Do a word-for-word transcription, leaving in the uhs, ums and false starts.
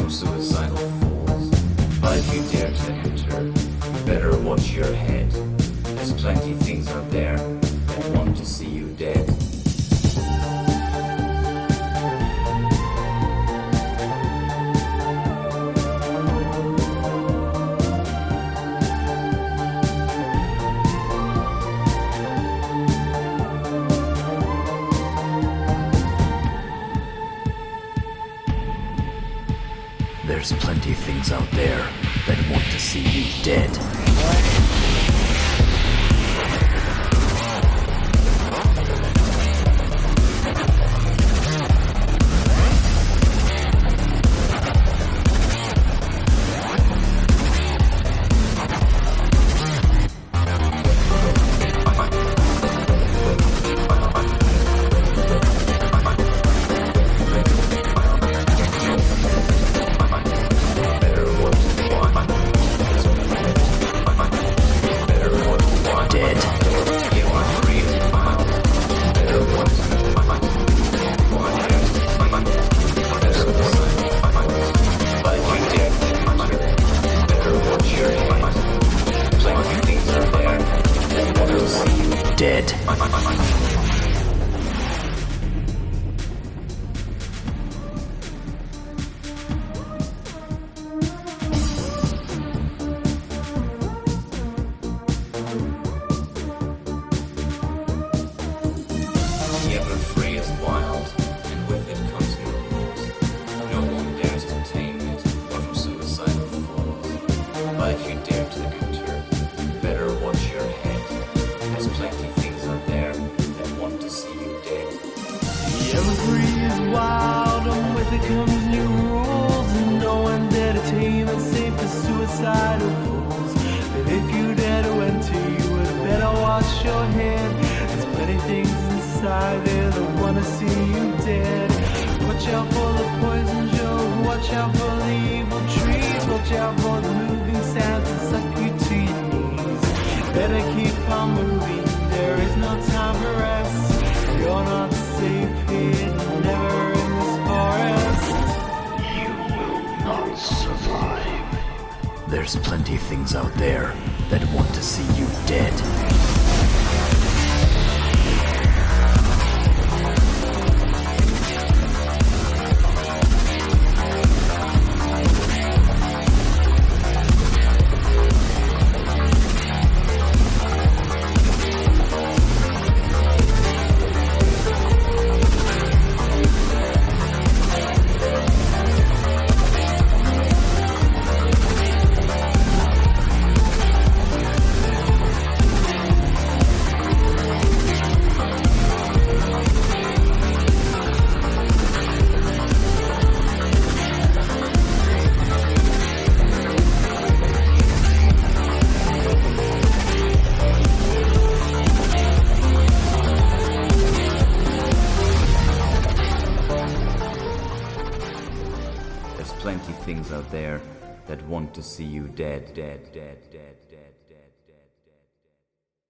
from suicidal fools. But if you dare to enter, you better watch your head. There's plenty things out there that want to see you dead. There's plenty things out there that want to see you dead. Dead. The ever-free is wild, and with it comes new rules. No one dares to tame it, or from suicidal fools. But if you dare to enter, you better watch your head. There's plenty things out there that want to see you dead. The evergreen is wild, and with it comes new rules. And no one dare to tame it, save for suicidal fools. But if you dare to enter, you would better watch your head. There's plenty things inside there that wanna see you dead. Watch out for the poison Joe, watch out for the evil trees. Watch out for the moving sounds that suck you to your knees. Better keep on moving, there is no time for rest. You're not safe here, never in this forest. You will not survive. There's plenty things out there that want to see you dead. There's plenty things out there that want to see you dead, dead, dead, dead, dead.